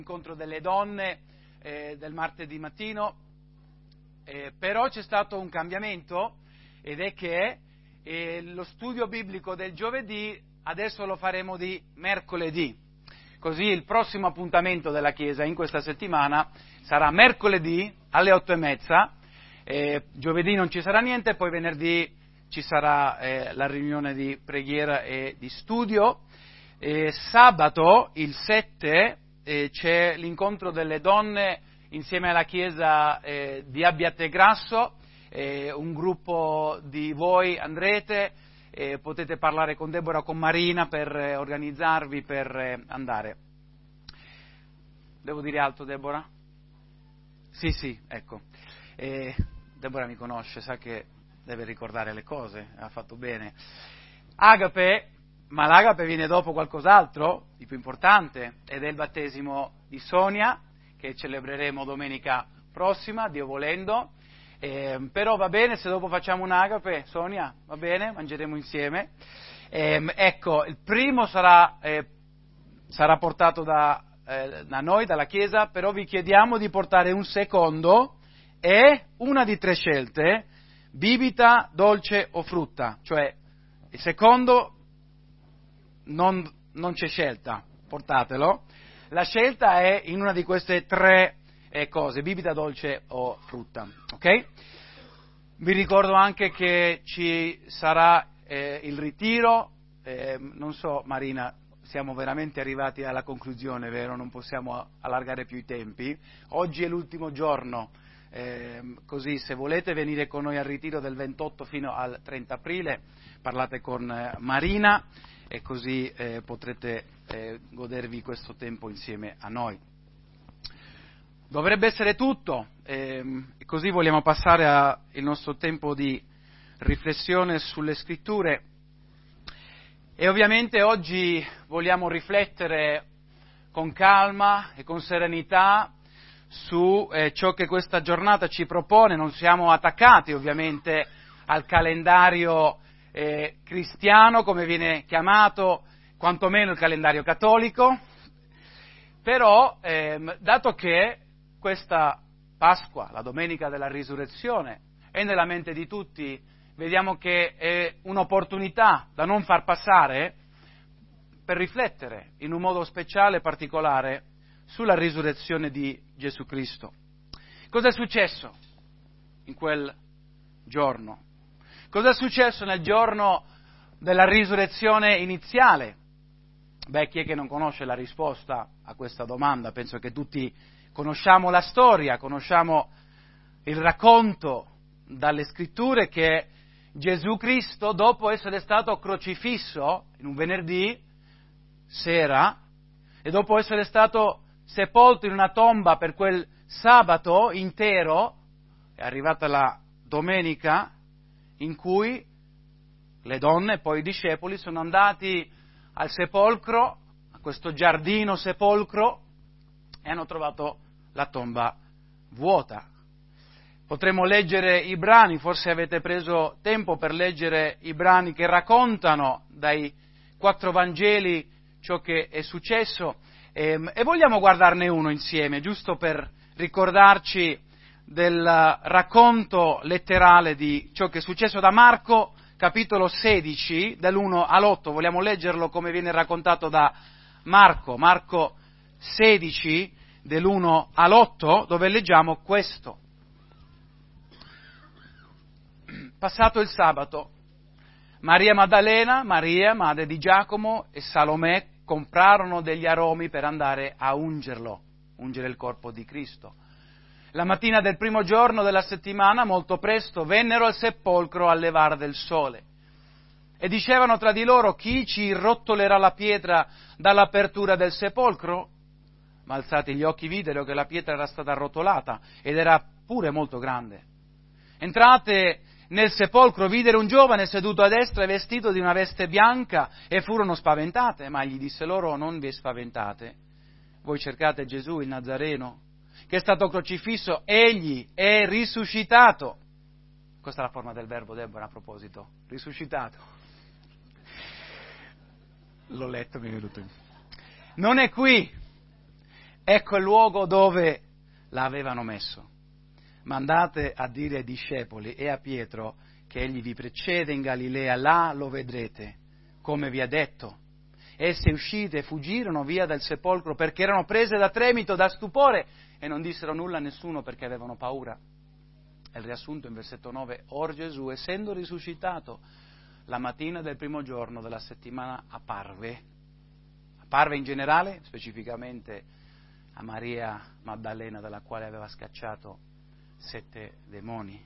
Incontro delle donne del martedì mattino, però c'è stato un cambiamento ed è che lo studio biblico del giovedì adesso lo faremo di mercoledì, così il prossimo appuntamento della Chiesa in questa settimana sarà mercoledì alle 8:30, giovedì non ci sarà niente, poi venerdì ci sarà la riunione di preghiera e di studio, sabato il 7 c'è l'incontro delle donne insieme alla chiesa di Abbiategrasso, un gruppo di voi andrete, potete parlare con Deborah o con Marina per organizzarvi per andare. Devo dire altro, Deborah? Sì, ecco. Deborah mi conosce, sa che deve ricordare le cose, ha fatto bene. Agape. Ma l'agape viene dopo qualcos'altro di più importante, ed è il battesimo di Sonia, che celebreremo domenica prossima, Dio volendo. Però va bene se dopo facciamo un'agape, Sonia, va bene, mangeremo insieme. Ecco, il primo sarà portato da noi, dalla Chiesa, però vi chiediamo di portare un secondo e una di 3 scelte, bibita, dolce o frutta, cioè il secondo non c'è scelta, portatelo. La scelta è in una di queste 3 cose, bibita, dolce o frutta, ok? Vi ricordo anche che ci sarà il ritiro, non so Marina, siamo veramente arrivati alla conclusione, vero? Non possiamo allargare più i tempi. Oggi è l'ultimo giorno, così se volete venire con noi al ritiro del 28 fino al 30 aprile, parlate con Marina e così potrete godervi questo tempo insieme a noi. Dovrebbe essere tutto, e così vogliamo passare al nostro tempo di riflessione sulle Scritture e ovviamente oggi vogliamo riflettere con calma e con serenità su ciò che questa giornata ci propone. Non siamo attaccati ovviamente al calendario cristiano, come viene chiamato, quantomeno il calendario cattolico, però dato che questa Pasqua, la domenica della risurrezione, è nella mente di tutti, vediamo che è un'opportunità da non far passare per riflettere in un modo speciale e particolare sulla risurrezione di Gesù Cristo. Cosa è successo in quel giorno? Cosa è successo nel giorno della risurrezione iniziale? Beh, chi è che non conosce la risposta a questa domanda? Penso che tutti conosciamo la storia, conosciamo il racconto dalle Scritture che Gesù Cristo, dopo essere stato crocifisso in un venerdì sera e dopo essere stato sepolto in una tomba per quel sabato intero, è arrivata la domenica in cui le donne e poi i discepoli sono andati al sepolcro, a questo giardino sepolcro, e hanno trovato la tomba vuota. Potremmo leggere i brani, forse avete preso tempo per leggere i brani che raccontano dai 4 Vangeli ciò che è successo, e vogliamo guardarne uno insieme, giusto per ricordarci del racconto letterale di ciò che è successo. Da Marco, capitolo 16, dall'1 all'8, vogliamo leggerlo come viene raccontato da Marco 16, dall'1 all'8, dove leggiamo questo. Passato il sabato, Maria Maddalena, Maria, madre di Giacomo e Salomè comprarono degli aromi per andare a ungere il corpo di Cristo. La mattina del primo giorno della settimana, molto presto, vennero al sepolcro al levar del sole e dicevano tra di loro: chi ci rotolerà la pietra dall'apertura del sepolcro? Ma alzati gli occhi videro che la pietra era stata arrotolata ed era pure molto grande. Entrate nel sepolcro, videro un giovane seduto a destra e vestito di una veste bianca e furono spaventate, ma egli disse loro: non vi spaventate, voi cercate Gesù il Nazareno, che è stato crocifisso, egli è risuscitato. Questa è la forma del verbo, Deborah, a proposito, risuscitato. L'ho letto, mi è venuto in. Non è qui, ecco il luogo dove l'avevano messo. Ma andate a dire ai discepoli e a Pietro che egli vi precede in Galilea, là lo vedrete, come vi ha detto. Esse uscite fuggirono via dal sepolcro perché erano prese da tremito, da stupore, e non dissero nulla a nessuno perché avevano paura. È il riassunto in versetto 9. Or Gesù, essendo risuscitato, la mattina del primo giorno della settimana apparve in generale, specificamente a Maria Maddalena, dalla quale aveva scacciato 7 demoni.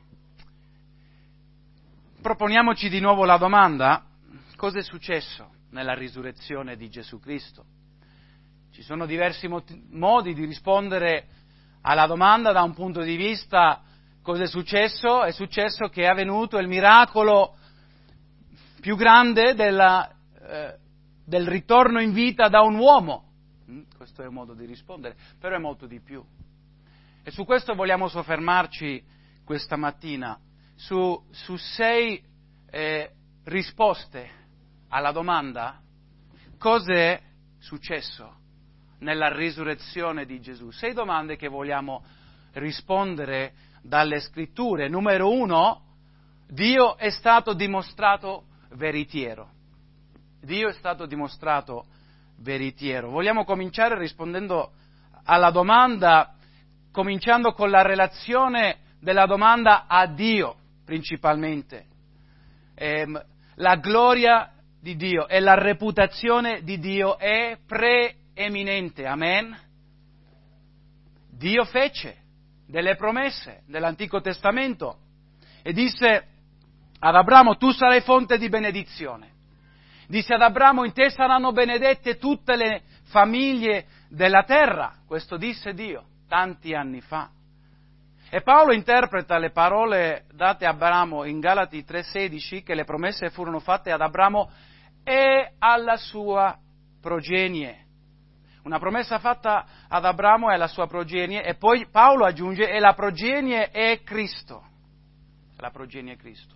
Proponiamoci di nuovo la domanda: cosa è successo nella risurrezione di Gesù Cristo? Ci sono diversi modi di rispondere alla domanda. Da un punto di vista, cosa è successo? È successo che è avvenuto il miracolo più grande del ritorno in vita da un uomo. Questo è un modo di rispondere, però è molto di più. E su questo vogliamo soffermarci questa mattina, su 6 risposte alla domanda: cos'è successo nella risurrezione di Gesù? 6 domande che vogliamo rispondere dalle Scritture. Numero 1, Dio è stato dimostrato veritiero. Dio è stato dimostrato veritiero. Vogliamo cominciare rispondendo alla domanda, cominciando con la relazione della domanda a Dio, principalmente. La gloria di Dio e la reputazione di Dio è preeminente, amen? Dio fece delle promesse nell'Antico Testamento e disse ad Abramo: tu sarai fonte di benedizione. Disse ad Abramo: in te saranno benedette tutte le famiglie della terra. Questo disse Dio tanti anni fa. E Paolo interpreta le parole date a Abramo in Galati 3,16, che le promesse furono fatte ad Abramo e alla sua progenie. Una promessa fatta ad Abramo e alla sua progenie, e poi Paolo aggiunge: e la progenie è Cristo. La progenie è Cristo.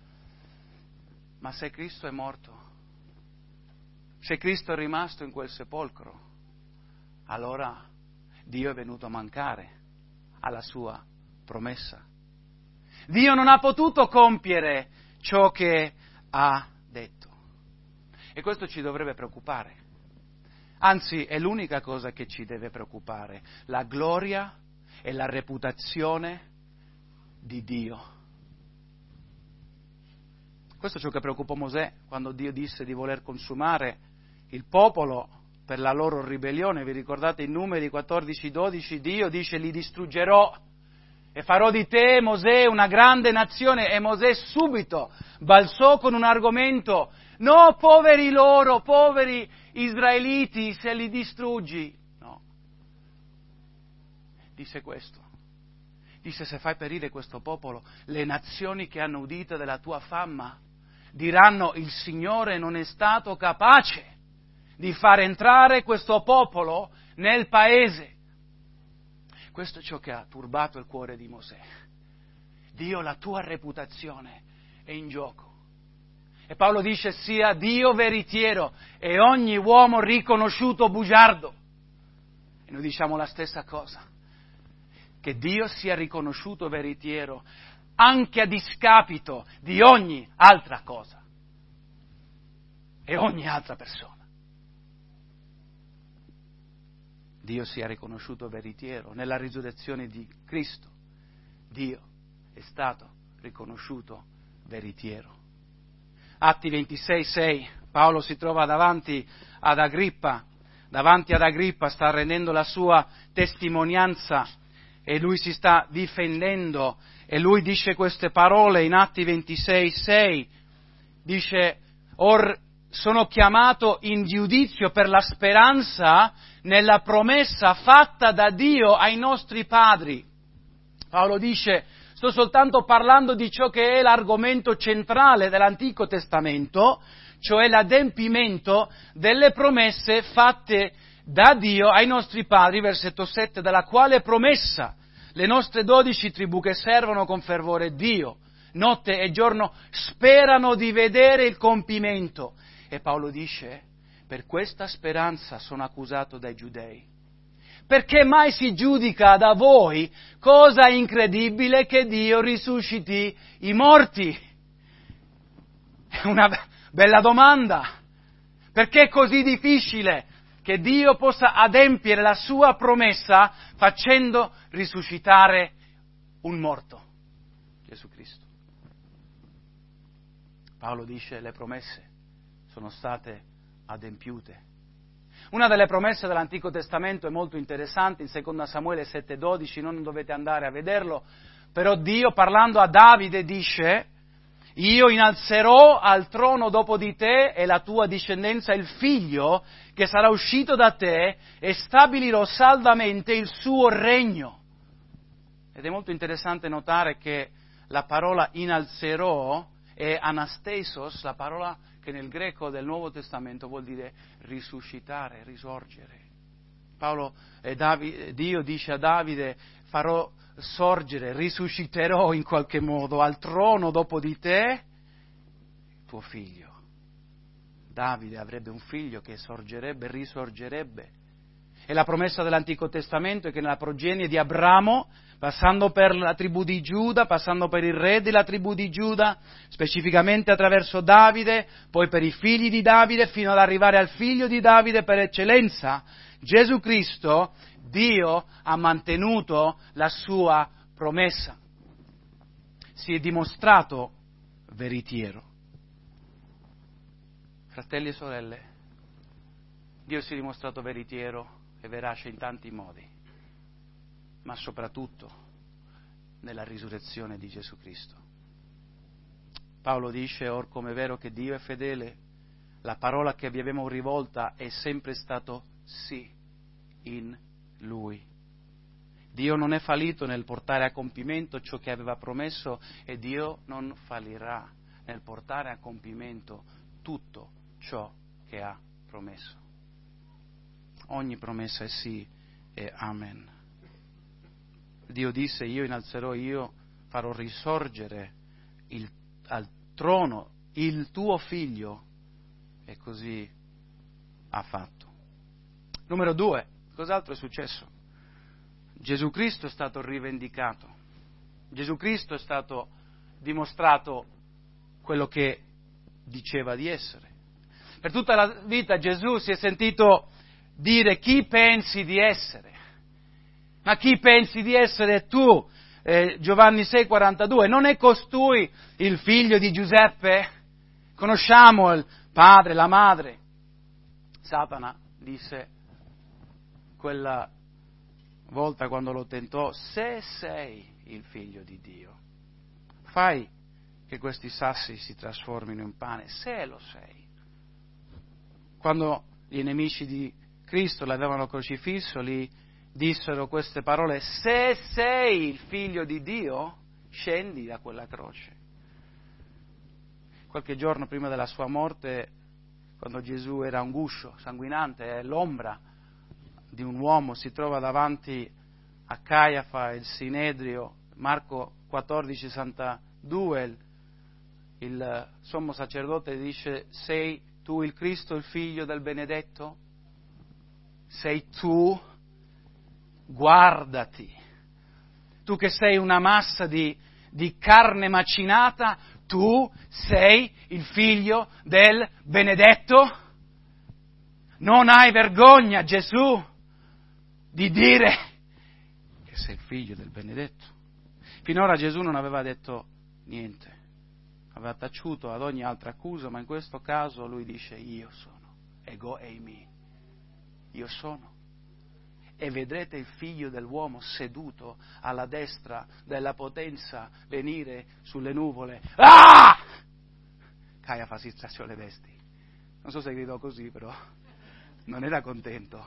Ma se Cristo è morto, se Cristo è rimasto in quel sepolcro, allora Dio è venuto a mancare alla sua promessa. Dio non ha potuto compiere ciò che ha detto. E questo ci dovrebbe preoccupare. Anzi, è l'unica cosa che ci deve preoccupare: la gloria e la reputazione di Dio. Questo è ciò che preoccupò Mosè quando Dio disse di voler consumare il popolo per la loro ribellione. Vi ricordate in Numeri 14:12? Dio dice: li distruggerò e farò di te, Mosè, una grande nazione. E Mosè subito balzò con un argomento: no, poveri loro, poveri israeliti, se li distruggi. No. Disse questo. Disse: se fai perire questo popolo, le nazioni che hanno udito della tua fama diranno: il Signore non è stato capace di far entrare questo popolo nel paese. Questo è ciò che ha turbato il cuore di Mosè. Dio, la tua reputazione è in gioco. E Paolo dice: sia Dio veritiero e ogni uomo riconosciuto bugiardo. E noi diciamo la stessa cosa: che Dio sia riconosciuto veritiero anche a discapito di ogni altra cosa e ogni altra persona. Dio sia riconosciuto veritiero. Nella risurrezione di Cristo, Dio è stato riconosciuto veritiero. Atti 26:6, Paolo si trova davanti ad Agrippa, sta rendendo la sua testimonianza e lui si sta difendendo e lui dice queste parole in Atti 26:6, dice: or sono chiamato in giudizio per la speranza nella promessa fatta da Dio ai nostri padri. Paolo dice: sto soltanto parlando di ciò che è l'argomento centrale dell'Antico Testamento, cioè l'adempimento delle promesse fatte da Dio ai nostri padri, versetto 7, dalla quale promessa le nostre 12 tribù che servono con fervore Dio, notte e giorno, sperano di vedere il compimento. E Paolo dice: per questa speranza sono accusato dai giudei, Perché mai si giudica da voi cosa incredibile che Dio risusciti i morti? È una bella domanda. Perché è così difficile che Dio possa adempiere la sua promessa facendo risuscitare un morto? Gesù Cristo. Paolo dice le promesse sono state adempiute. Una delle promesse dell'Antico Testamento è molto interessante, in 2 Samuele 7,12, non dovete andare a vederlo, però Dio, parlando a Davide, dice: io innalzerò al trono dopo di te e la tua discendenza il figlio che sarà uscito da te e stabilirò saldamente il suo regno. Ed è molto interessante notare che la parola innalzerò è anastesos, la parola che nel greco del Nuovo Testamento vuol dire risuscitare, risorgere. Dio dice a Davide: farò sorgere, risusciterò in qualche modo al trono dopo di te tuo figlio. Davide avrebbe un figlio che sorgerebbe, risorgerebbe. E la promessa dell'Antico Testamento è che nella progenie di Abramo, passando per la tribù di Giuda, passando per il re della tribù di Giuda, specificamente attraverso Davide, poi per i figli di Davide, fino ad arrivare al figlio di Davide per eccellenza, Gesù Cristo, Dio ha mantenuto la sua promessa. Si è dimostrato veritiero. Fratelli e sorelle, Dio si è dimostrato veritiero e verace in tanti modi, ma soprattutto nella risurrezione di Gesù Cristo. Paolo dice: or come è vero che Dio è fedele, la parola che vi abbiamo rivolta è sempre stato sì in Lui. Dio non è fallito nel portare a compimento ciò che aveva promesso e Dio non fallirà nel portare a compimento tutto ciò che ha promesso. Ogni promessa è sì e amen. Dio disse: io innalzerò, io farò risorgere al trono il tuo figlio, e così ha fatto. Numero 2, cos'altro è successo? Gesù Cristo è stato rivendicato. Gesù Cristo è stato dimostrato quello che diceva di essere. Per tutta la vita Gesù si è sentito dire: chi pensi di essere? Ma chi pensi di essere tu? Giovanni 6,42, non è costui il figlio di Giuseppe? Conosciamo il padre, la madre. Satana disse quella volta quando lo tentò: se sei il figlio di Dio, fai che questi sassi si trasformino in pane, se lo sei. Quando i nemici di Cristo l'avevano crocifisso, gli dissero queste parole: se sei il figlio di Dio, scendi da quella croce. Qualche giorno prima della sua morte, quando Gesù era un guscio sanguinante e l'ombra di un uomo, si trova davanti a Caiafa, il Sinedrio, Marco 14,62, il sommo sacerdote dice: sei tu il Cristo, il figlio del benedetto? Sei tu? Guardati, tu che sei una massa di carne macinata, tu sei il figlio del benedetto? Non hai vergogna, Gesù, di dire che sei il figlio del benedetto? Finora Gesù non aveva detto niente, aveva taciuto ad ogni altra accusa, ma in questo caso lui dice: io sono, ego eimi, io sono. E vedrete il figlio dell'uomo seduto alla destra della potenza venire sulle nuvole. Ah! Caiafa si stracciò le vesti. Non so se gridò così, però non era contento.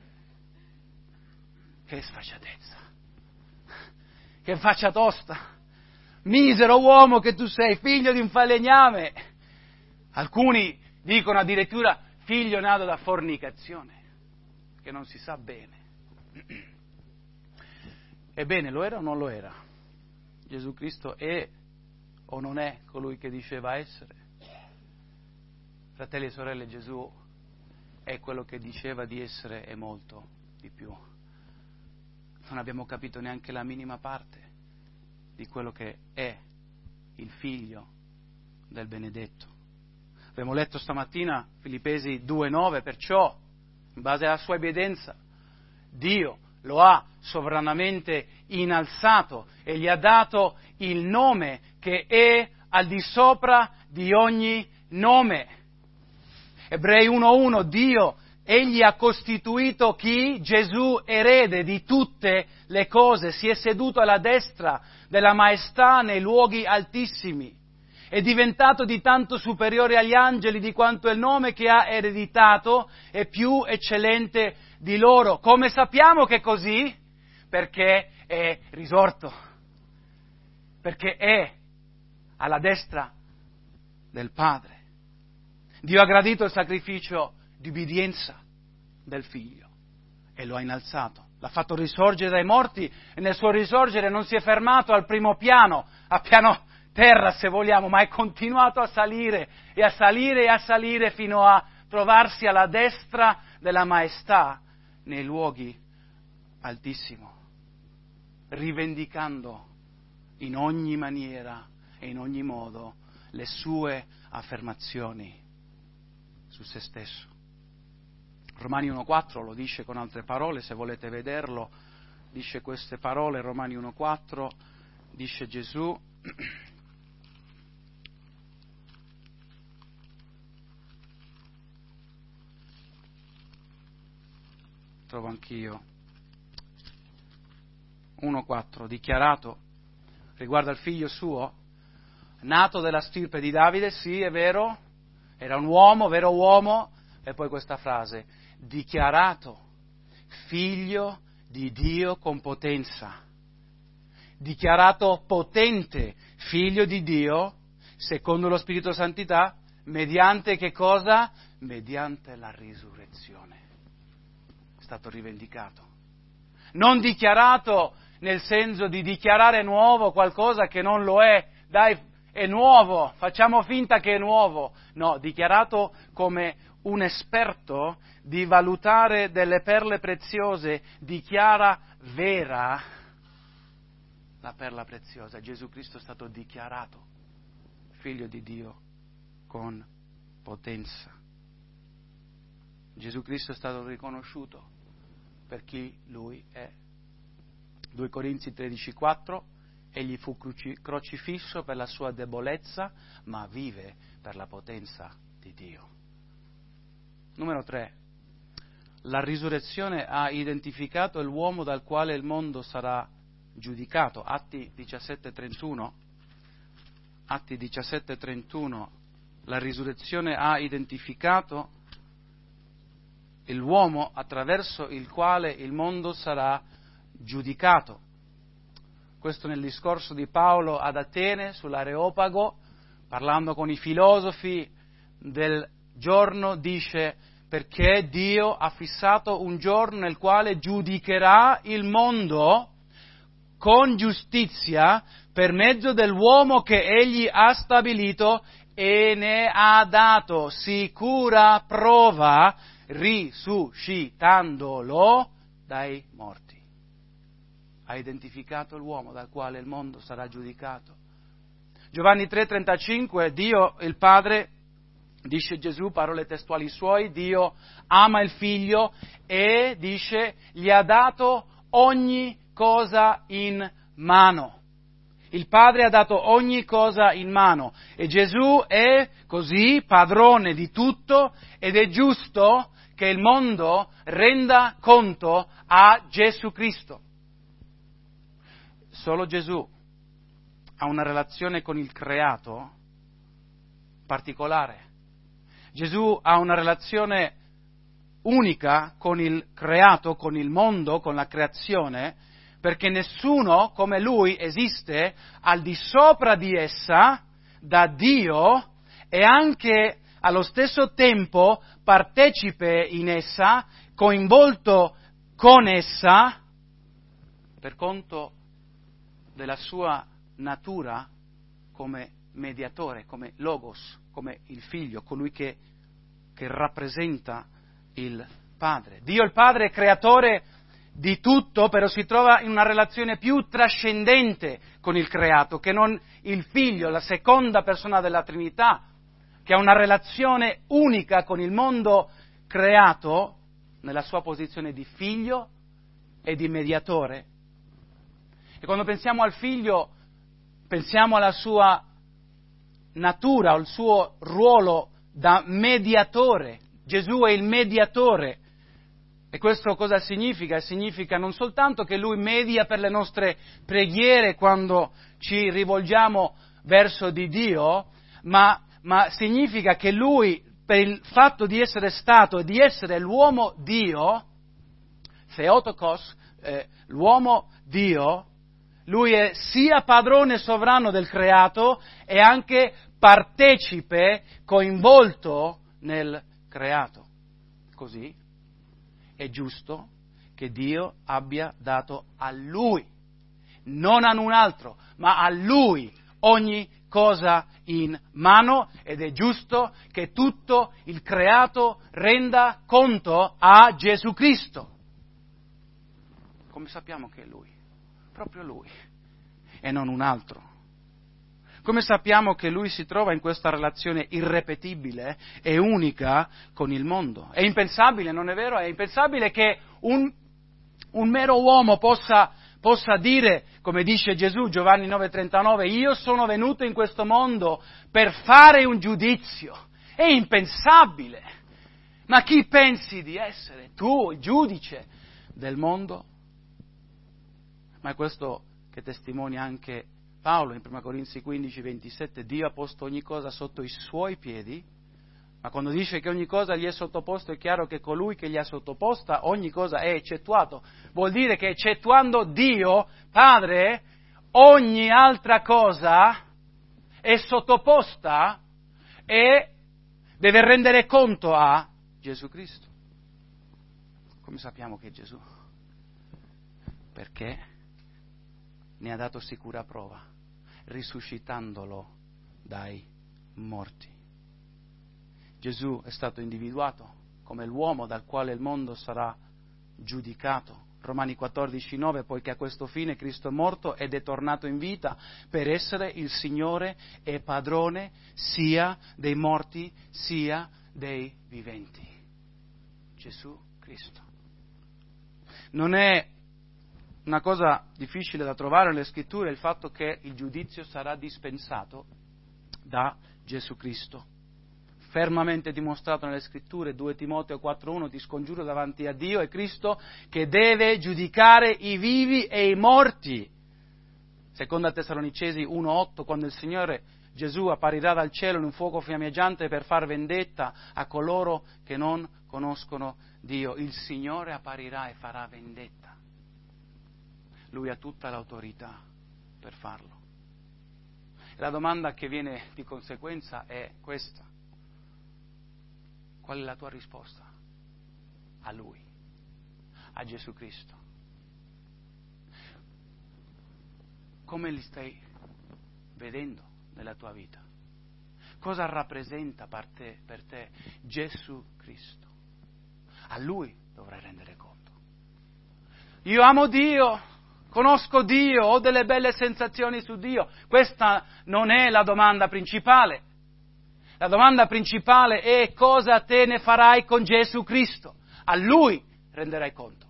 Che sfacciatezza! Che faccia tosta! Misero uomo che tu sei, figlio di un falegname! Alcuni dicono addirittura figlio nato da fornicazione, che non si sa bene. Ebbene, lo era o non lo era? Gesù Cristo è o non è colui che diceva essere? Fratelli e sorelle, Gesù è quello che diceva di essere e molto di più. non abbiamo capito neanche la minima parte di quello che è il figlio del benedetto. Abbiamo letto stamattina Filippesi 2,9, perciò, in base alla sua obbedienza, Dio lo ha sovranamente innalzato e gli ha dato il nome che è al di sopra di ogni nome. Ebrei 1,1, Dio, Egli ha costituito chi? Gesù, erede di tutte le cose, si è seduto alla destra della maestà nei luoghi altissimi, è diventato di tanto superiore agli angeli di quanto il nome che ha ereditato è più eccellente di loro. Come sappiamo che è così? Perché è risorto, perché è alla destra del Padre. Dio ha gradito il sacrificio di ubbidienza del Figlio e lo ha innalzato, l'ha fatto risorgere dai morti e nel suo risorgere non si è fermato al primo piano, a piano terra se vogliamo, ma è continuato a salire e a salire e a salire fino a trovarsi alla destra della maestà nei luoghi altissimi, rivendicando in ogni maniera e in ogni modo le sue affermazioni su se stesso. Romani 1,4 lo dice con altre parole, se volete vederlo, dice queste parole, Romani 1,4, dice Gesù, trovo anch'io, 1,4, dichiarato riguardo al figlio suo, nato della stirpe di Davide, sì, è vero, era un uomo, vero uomo, e poi questa frase, dichiarato figlio di Dio con potenza, dichiarato potente figlio di Dio, secondo lo Spirito Santità, mediante che cosa? Mediante la risurrezione. È stato rivendicato. Non dichiarato nel senso di dichiarare nuovo qualcosa che non lo è, dai, è nuovo, facciamo finta che è nuovo. No, dichiarato come un esperto di valutare delle perle preziose, dichiara vera la perla preziosa. Gesù Cristo è stato dichiarato figlio di Dio con potenza. Gesù Cristo è stato riconosciuto per chi Lui è. 2 Corinzi 13,4, egli fu crocifisso per la sua debolezza, ma vive per la potenza di Dio. Numero 3. La risurrezione ha identificato l'uomo dal quale il mondo sarà giudicato. Atti 17,31. Atti 17,31. La risurrezione ha identificato l'uomo attraverso il quale il mondo sarà giudicato. Questo nel discorso di Paolo ad Atene sull'Areopago, parlando con i filosofi del giorno, dice: perché Dio ha fissato un giorno nel quale giudicherà il mondo con giustizia per mezzo dell'uomo che egli ha stabilito e ne ha dato sicura prova risuscitandolo dai morti. Ha identificato l'uomo dal quale il mondo sarà giudicato. Giovanni 3,35, Dio il Padre, dice Gesù, parole testuali suoi, Dio ama il Figlio e, dice, gli ha dato ogni cosa in mano. Il Padre ha dato ogni cosa in mano e Gesù è così padrone di tutto ed è giusto che il mondo renda conto a Gesù Cristo. Solo Gesù ha una relazione con il creato particolare. Gesù ha una relazione unica con il creato, con il mondo, con la creazione, perché nessuno come Lui esiste al di sopra di essa, da Dio, e anche allo stesso tempo partecipe in essa, coinvolto con essa, per conto della sua natura come mediatore, come Logos, come il Figlio, colui che rappresenta il Padre. Dio il Padre è creatore di tutto, però si trova in una relazione più trascendente con il creato, che non il Figlio, la seconda persona della Trinità, che ha una relazione unica con il mondo creato nella sua posizione di Figlio e di mediatore. E quando pensiamo al Figlio, pensiamo alla sua natura, al suo ruolo da mediatore. Gesù è il mediatore. E questo cosa significa? Significa non soltanto che Lui media per le nostre preghiere quando ci rivolgiamo verso di Dio, ma significa che Lui, per il fatto di essere stato e di essere l'uomo Dio, Theotokos, l'uomo Dio, Lui è sia padrone sovrano del creato e anche partecipe, coinvolto nel creato. Così è giusto che Dio abbia dato a Lui, non a un altro, ma a Lui ogni cosa in mano, ed è giusto che tutto il creato renda conto a Gesù Cristo. Come sappiamo che è Lui? Proprio Lui, e non un altro. Come sappiamo che Lui si trova in questa relazione irrepetibile e unica con il mondo? È impensabile, non è vero? È impensabile che un mero uomo possa dire, come dice Gesù, Giovanni 9,39, io sono venuto in questo mondo per fare un giudizio. È impensabile. Ma chi pensi di essere? Tu, il giudice del mondo? Ma è questo che testimonia anche Paolo in 1 Corinzi 15, 27, Dio ha posto ogni cosa sotto i suoi piedi, ma quando dice che ogni cosa gli è sottoposto è chiaro che colui che gli ha sottoposta ogni cosa è eccettuato. Vuol dire che eccettuando Dio, Padre, ogni altra cosa è sottoposta e deve rendere conto a Gesù Cristo. Come sappiamo che è Gesù? Perché ne ha dato sicura prova, risuscitandolo dai morti. Gesù è stato individuato come l'uomo dal quale il mondo sarà giudicato. Romani 14,9, poiché a questo fine Cristo è morto ed è tornato in vita per essere il Signore e padrone sia dei morti sia dei viventi. Gesù Cristo. Non è una cosa difficile da trovare nelle Scritture il fatto che il giudizio sarà dispensato da Gesù Cristo. Fermamente dimostrato nelle Scritture, 2 Timoteo 4,1, ti scongiuro davanti a Dio e Cristo che deve giudicare i vivi e i morti. Seconda Tessalonicesi 1,8, quando il Signore Gesù apparirà dal cielo in un fuoco fiammeggiante per far vendetta a coloro che non conoscono Dio. Il Signore apparirà e farà vendetta. Lui ha tutta l'autorità per farlo. E la domanda che viene di conseguenza è questa. Qual è la tua risposta? A Lui, a Gesù Cristo. Come li stai vedendo nella tua vita? Cosa rappresenta per te Gesù Cristo? A Lui dovrai rendere conto. Io amo Dio, conosco Dio, ho delle belle sensazioni su Dio. Questa non è la domanda principale. La domanda principale è cosa te ne farai con Gesù Cristo. A Lui renderai conto.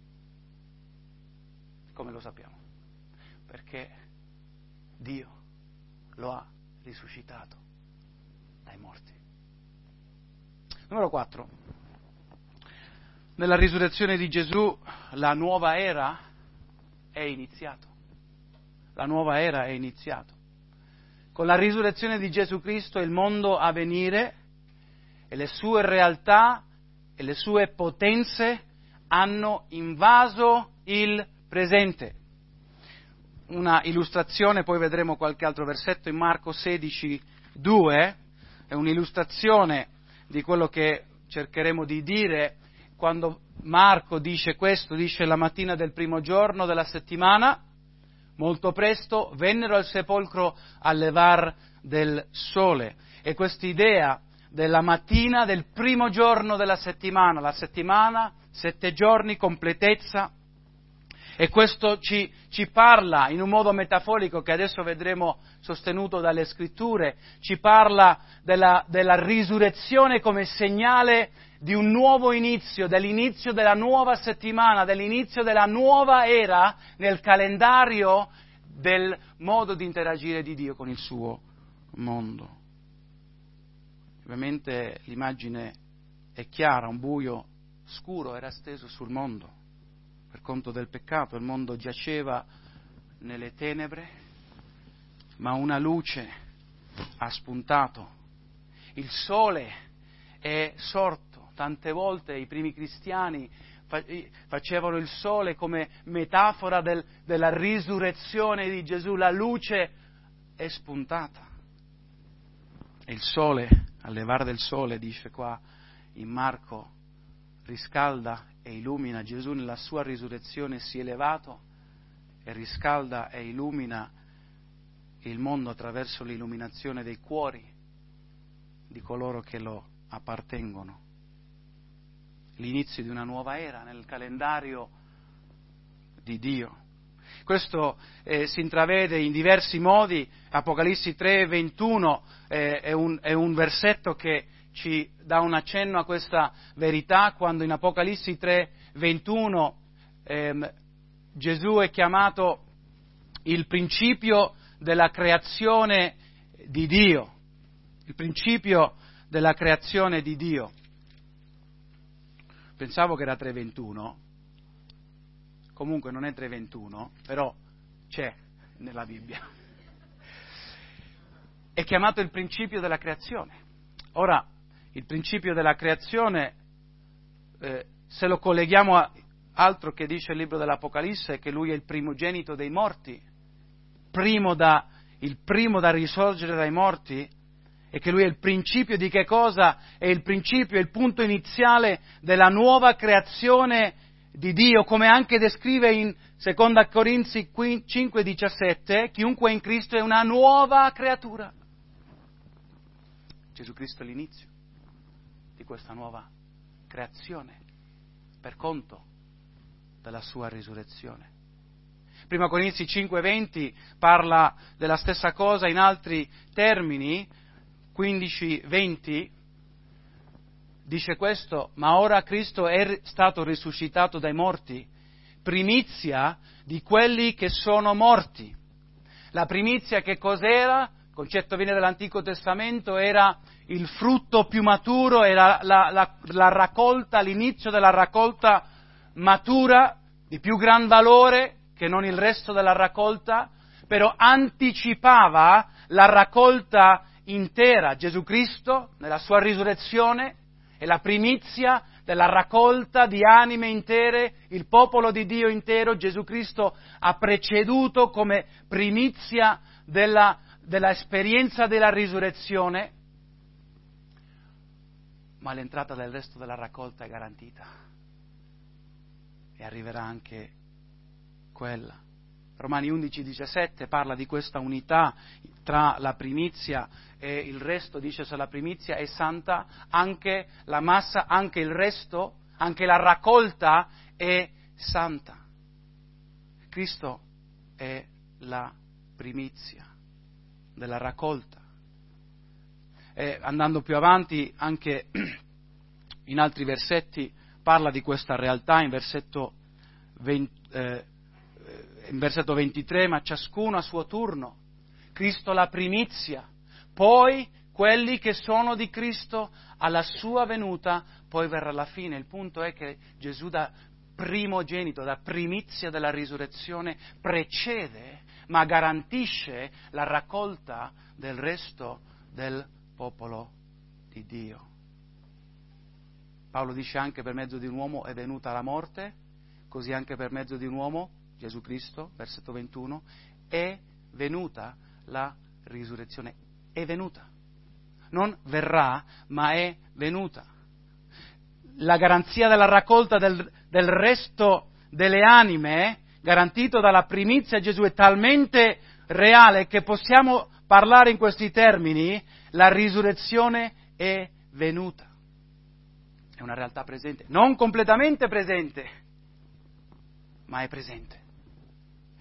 Come lo sappiamo? Perché Dio lo ha risuscitato dai morti. Numero 4. Nella risurrezione di Gesù la nuova era è iniziata. La nuova era è iniziata. Con la risurrezione di Gesù Cristo il mondo a venire e le sue realtà e le sue potenze hanno invaso il presente. Una illustrazione, poi vedremo qualche altro versetto in Marco 16:2, è un'illustrazione di quello che cercheremo di dire quando Marco dice questo, dice la mattina del primo giorno della settimana, molto presto vennero al sepolcro al levar del sole. E quest'idea della mattina del primo giorno della settimana, la settimana, 7 giorni, completezza, E questo ci parla in un modo metaforico che adesso vedremo sostenuto dalle Scritture, ci parla della risurrezione come segnale di un nuovo inizio, dell'inizio della nuova settimana, dell'inizio della nuova era nel calendario del modo di interagire di Dio con il suo mondo. Ovviamente l'immagine è chiara, un buio scuro era steso sul mondo. Per conto del peccato il mondo giaceva nelle tenebre, ma una luce ha spuntato. Il sole è sorto. Tante volte i primi cristiani facevano il sole come metafora della risurrezione di Gesù. La luce è spuntata. E il sole, al levare del sole, dice qua in Marco, riscalda e illumina. Gesù nella sua risurrezione si è elevato e riscalda e illumina il mondo attraverso l'illuminazione dei cuori di coloro che lo appartengono. L'inizio di una nuova era nel calendario di Dio. Questo si intravede in diversi modi. Apocalisse 3:21 è un versetto che ci dà un accenno a questa verità, quando in Apocalisse 3:21 Gesù è chiamato il principio della creazione di Dio. Il principio della creazione di Dio. Pensavo che era 3:21, comunque non è 3:21, però c'è nella Bibbia. È chiamato il principio della creazione. Ora, il principio della creazione, se lo colleghiamo a altro che dice il libro dell'Apocalisse, è che lui è il primogenito dei morti, il primo da risorgere dai morti, e che lui è il principio di che cosa? È il principio, è il punto iniziale della nuova creazione di Dio, come anche descrive in 2 Corinzi 5:17, chiunque è in Cristo è una nuova creatura. Gesù Cristo è l'inizio di questa nuova creazione, per conto della sua risurrezione. 1 Corinzi 5:20 parla della stessa cosa in altri termini, 15:20, dice questo: ma ora Cristo è stato risuscitato dai morti, primizia di quelli che sono morti. La primizia che cos'era? Il concetto viene dall'Antico Testamento, era il frutto più maturo, era la raccolta, l'inizio della raccolta matura, di più gran valore che non il resto della raccolta, però anticipava la raccolta intera. Gesù Cristo, nella sua risurrezione, è la primizia della raccolta di anime intere, il popolo di Dio intero. Gesù Cristo ha preceduto come primizia della esperienza della risurrezione, ma l'entrata del resto della raccolta è garantita e arriverà anche quella. Romani 11:17 parla di questa unità tra la primizia e il resto, dice: se la primizia è santa, anche la massa, anche il resto, anche la raccolta è santa. Cristo è la primizia della raccolta. E andando più avanti, anche in altri versetti, parla di questa realtà in versetto 23, ma ciascuno a suo turno. Cristo la primizia, poi quelli che sono di Cristo alla sua venuta, poi verrà la fine. Il punto è che Gesù da primogenito, da primizia della risurrezione, precede, ma garantisce la raccolta del resto del popolo di Dio. Paolo dice anche: per mezzo di un uomo è venuta la morte, così anche per mezzo di un uomo, Gesù Cristo, versetto 21, è venuta la risurrezione. È venuta. Non verrà, ma è venuta. La garanzia della raccolta del resto delle anime, garantito dalla primizia Gesù, è talmente reale che possiamo parlare in questi termini: la risurrezione è venuta. È una realtà presente, non completamente presente, ma è presente.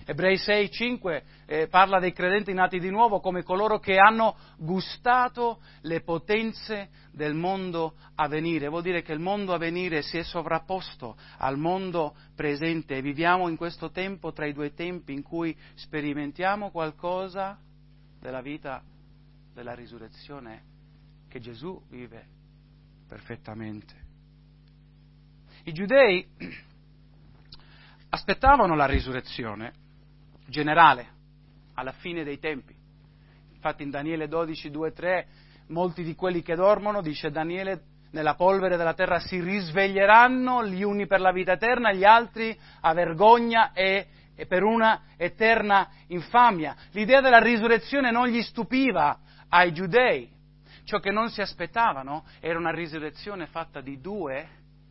Ebrei 6,5 parla dei credenti nati di nuovo come coloro che hanno gustato le potenze del mondo a venire. Vuol dire che il mondo a venire si è sovrapposto al mondo presente e viviamo in questo tempo tra i due tempi in cui sperimentiamo qualcosa della vita della risurrezione che Gesù vive perfettamente. I giudei aspettavano la risurrezione generale alla fine dei tempi. Infatti in Daniele 12, 2, 3, molti di quelli che dormono, dice Daniele, nella polvere della terra si risveglieranno, gli uni per la vita eterna, gli altri a vergogna e per una eterna infamia. L'idea della risurrezione non gli stupiva ai giudei. Ciò che non si aspettavano era una risurrezione fatta di due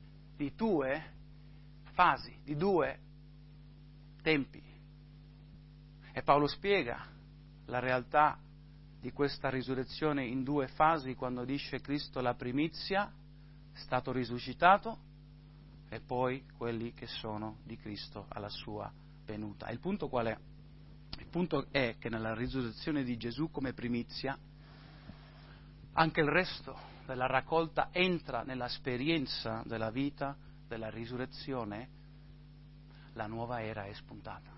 fasi, di due tempi. E Paolo spiega la realtà di questa risurrezione in due fasi quando dice Cristo la primizia, è stato risuscitato, e poi quelli che sono di Cristo alla sua venuta. Il punto qual è? Il punto è che nella risurrezione di Gesù come primizia anche il resto della raccolta entra nell'esperienza della vita, della risurrezione, la nuova era è spuntata.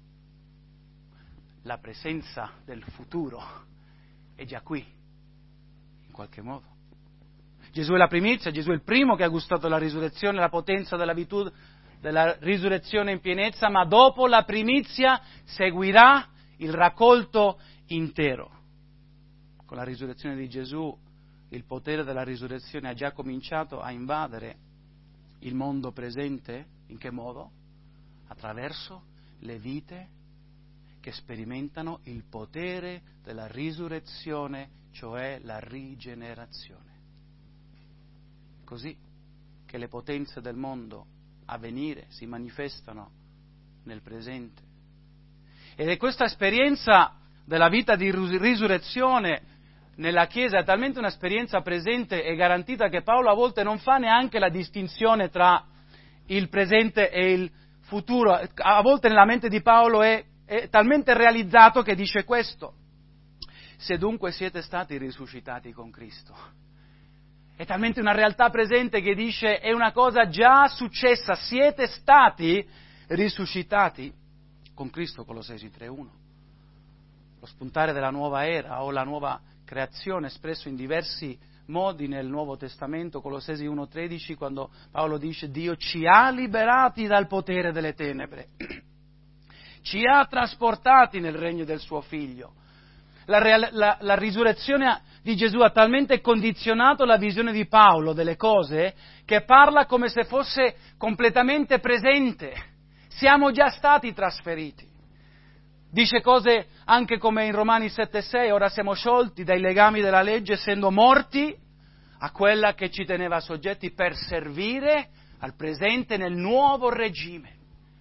La presenza del futuro è già qui, in qualche modo. Gesù è la primizia, Gesù è il primo che ha gustato la risurrezione, la potenza della virtù della risurrezione in pienezza, ma dopo la primizia seguirà il raccolto intero. Con la risurrezione di Gesù il potere della risurrezione ha già cominciato a invadere il mondo presente. In che modo? Attraverso le vite che sperimentano il potere della risurrezione, cioè la rigenerazione. Così che le potenze del mondo a venire si manifestano nel presente. Ed è questa esperienza della vita di risurrezione nella Chiesa è talmente un'esperienza presente e garantita che Paolo a volte non fa neanche la distinzione tra il presente e il futuro. A volte nella mente di Paolo è talmente realizzato che dice questo: se dunque siete stati risuscitati con Cristo. È talmente una realtà presente che dice è una cosa già successa, siete stati risuscitati con Cristo, Colossesi 3:1. Lo spuntare della nuova era o la nuova creazione espresso in diversi modi nel Nuovo Testamento, Colossesi 1:13, quando Paolo dice Dio ci ha liberati dal potere delle tenebre, ci ha trasportati nel regno del suo Figlio. La risurrezione di Gesù ha talmente condizionato la visione di Paolo delle cose che parla come se fosse completamente presente. Siamo già stati trasferiti. Dice cose anche come in Romani 7,6, ora siamo sciolti dai legami della legge essendo morti a quella che ci teneva soggetti per servire al presente nel nuovo regime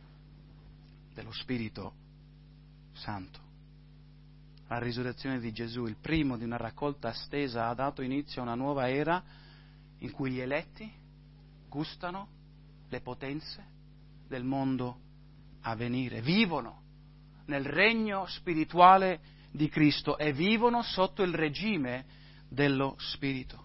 dello Spirito Santo. La risurrezione di Gesù, il primo di una raccolta stesa, ha dato inizio a una nuova era in cui gli eletti gustano le potenze del mondo a venire, vivono nel regno spirituale di Cristo e vivono sotto il regime dello Spirito.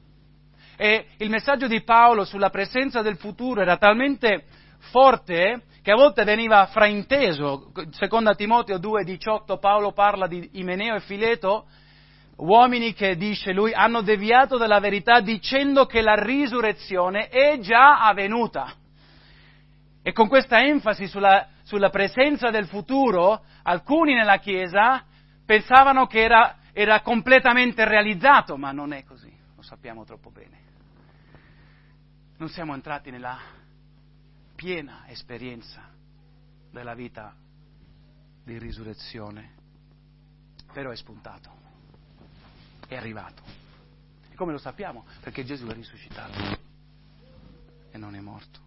E il messaggio di Paolo sulla presenza del futuro era talmente forte che a volte veniva frainteso. Seconda Timoteo 2,18 Paolo parla di Imeneo e Fileto, uomini che, dice lui, hanno deviato dalla verità dicendo che la risurrezione è già avvenuta. E con questa enfasi sulla presenza del futuro, alcuni nella Chiesa pensavano che era completamente realizzato, ma non è così, lo sappiamo troppo bene. Non siamo entrati nella piena esperienza della vita di risurrezione, però è spuntato, è arrivato. E come lo sappiamo? Perché Gesù è risuscitato e non è morto.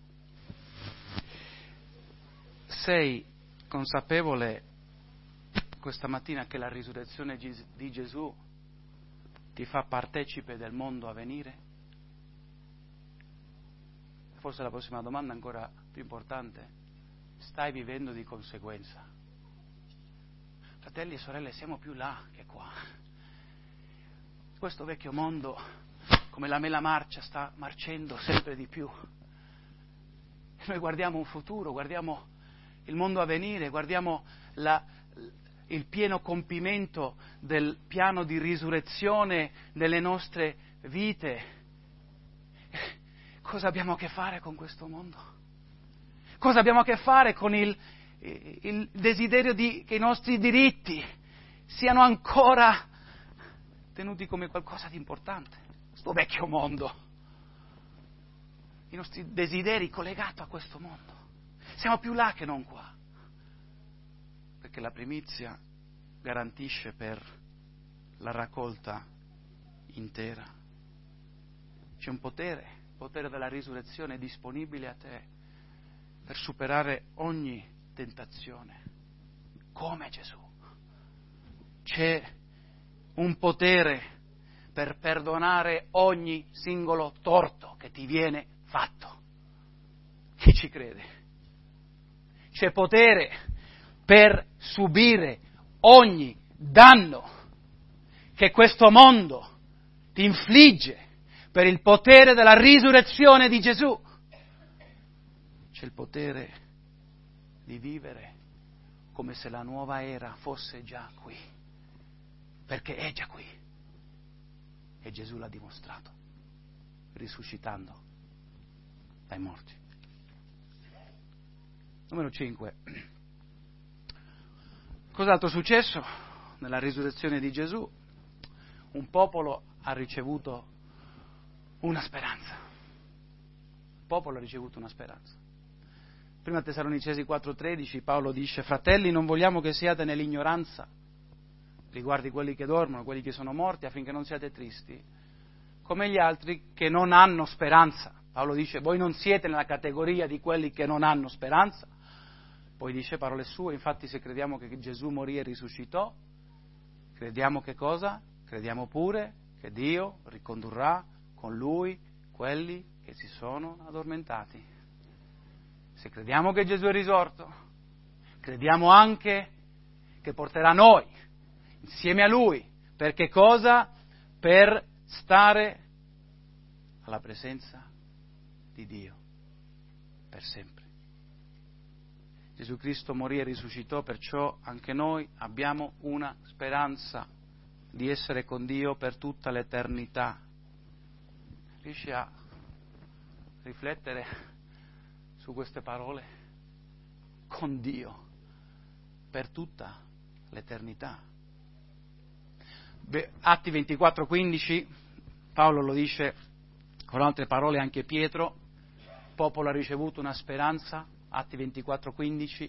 Sei consapevole questa mattina che la risurrezione di Gesù ti fa partecipe del mondo a venire? Forse la prossima domanda ancora più importante: stai vivendo di conseguenza Fratelli e sorelle, siamo più là che qua. Questo vecchio mondo, come la mela marcia, sta marcendo sempre di più. Noi guardiamo un futuro, guardiamo il mondo a venire, guardiamo il pieno compimento del piano di risurrezione delle nostre vite. Cosa abbiamo a che fare con questo mondo? Cosa abbiamo a che fare con il desiderio che i nostri diritti siano ancora tenuti come qualcosa di importante? Questo vecchio mondo, i nostri desideri collegati a questo mondo. Siamo più là che non qua, perché la primizia garantisce per la raccolta intera. C'è un potere, il potere della risurrezione è disponibile a te per superare ogni tentazione, come Gesù. C'è un potere per perdonare ogni singolo torto che ti viene fatto. Chi ci crede? C'è potere per subire ogni danno che questo mondo ti infligge per il potere della risurrezione di Gesù. C'è il potere di vivere come se la nuova era fosse già qui, perché è già qui e Gesù l'ha dimostrato, risuscitando dai morti. Numero 5. Cos'altro è successo nella risurrezione di Gesù? Un popolo ha ricevuto una speranza. Il popolo ha ricevuto una speranza. Prima Tessalonicesi 4,13 Paolo dice: fratelli, non vogliamo che siate nell'ignoranza riguardi quelli che dormono, quelli che sono morti, affinché non siate tristi, come gli altri che non hanno speranza. Paolo dice: voi non siete nella categoria di quelli che non hanno speranza. Poi dice parole sue: infatti se crediamo che Gesù morì e risuscitò, crediamo che cosa? Crediamo pure che Dio ricondurrà con Lui quelli che si sono addormentati. Se crediamo che Gesù è risorto, crediamo anche che porterà noi insieme a Lui. Per che cosa? Per stare alla presenza di Dio per sempre. Gesù Cristo morì e risuscitò, perciò anche noi abbiamo una speranza di essere con Dio per tutta l'eternità. Riesci a riflettere su queste parole? Con Dio per tutta l'eternità. Atti 24:15, Paolo lo dice con altre parole anche Pietro: il popolo ha ricevuto una speranza. Atti 24:15,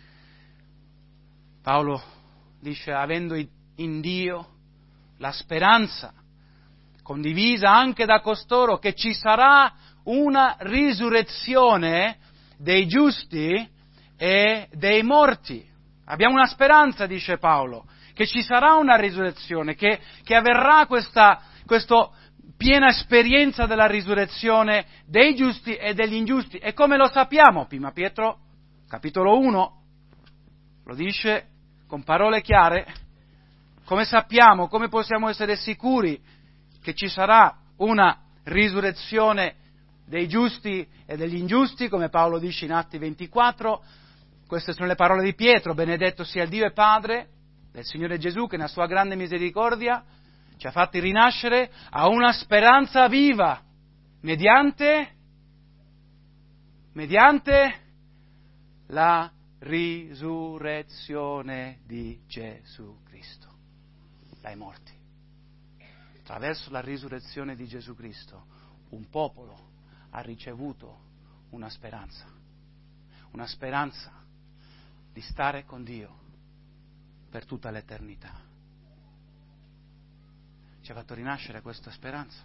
Paolo dice: avendo in Dio la speranza condivisa anche da costoro, che ci sarà una risurrezione dei giusti e dei morti. Abbiamo una speranza, dice Paolo, che ci sarà una risurrezione, che avverrà questa piena esperienza della risurrezione dei giusti e degli ingiusti. E come lo sappiamo? Prima Pietro, capitolo 1, lo dice con parole chiare. Come sappiamo, come possiamo essere sicuri che ci sarà una risurrezione dei giusti e degli ingiusti, come Paolo dice in Atti 24? Queste sono le parole di Pietro: benedetto sia il Dio e Padre del Signore Gesù, che nella sua grande misericordia ci ha fatti rinascere a una speranza viva, mediante la risurrezione di Gesù Cristo dai morti. Attraverso la risurrezione di Gesù Cristo un popolo ha ricevuto una speranza di stare con Dio per tutta l'eternità. Ci ha fatto rinascere questa speranza.